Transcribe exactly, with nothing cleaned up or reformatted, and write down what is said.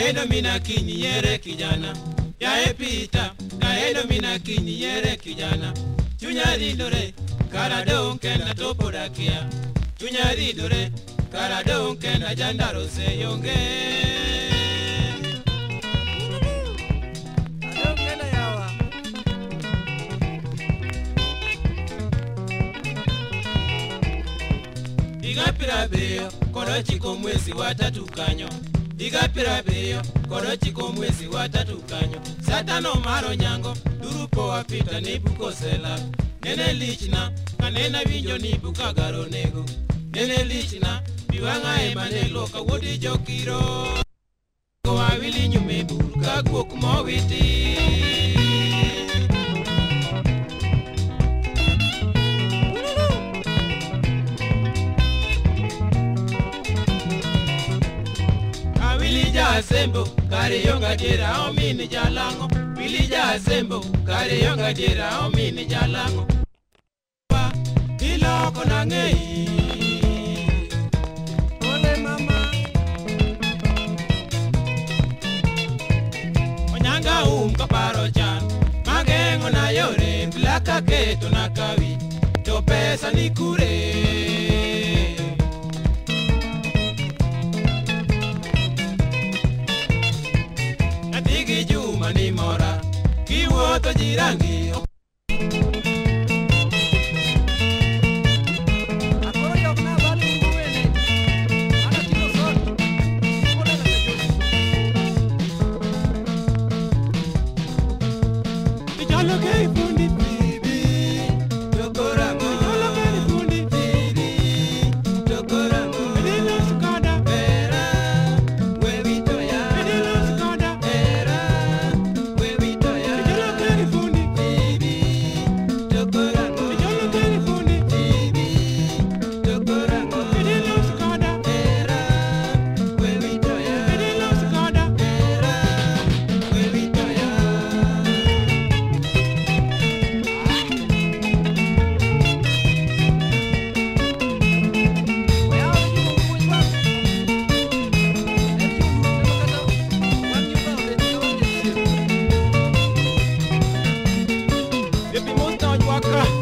kaendo mina kinyi yere kijana. Ya epita, kaendo mina kinyi yere kijana. Chunya ridore, karado kenda topo dakia. Chunya ridore, karado kenda jandaro se yonge. Igapira beyo, kodo chiko mwezi watatu kanyo. Igapira beyo, kodo chiko mwezi watatu kanyo. Satano maro nyango, durupo wapita nibuko sela. Nene lichna, kanena winjo nibuka garo nego. Nene lichna, biwanga emane loka wodi jokiro. Kwa wili nyume buka guok mowiti. Wilija sembo, kare yonga dira omini jalango. Wilija sembo, kare yonga dira omini jalango. Iloko nangei. Ole mama. Onyanga um kaparo chan. Magengo na yore, plaka keto na kawi. To pesa ni kure. Juma ni mora, kiwoto jirangi. Akoro yokna bali nguwene, ana tino sot. Mijalo kei fundi bibi, tokorango. Mijalo kei fundi bibi, tokorango. Edilo sukada, era, webito ya. Edilo sukada, era. Waka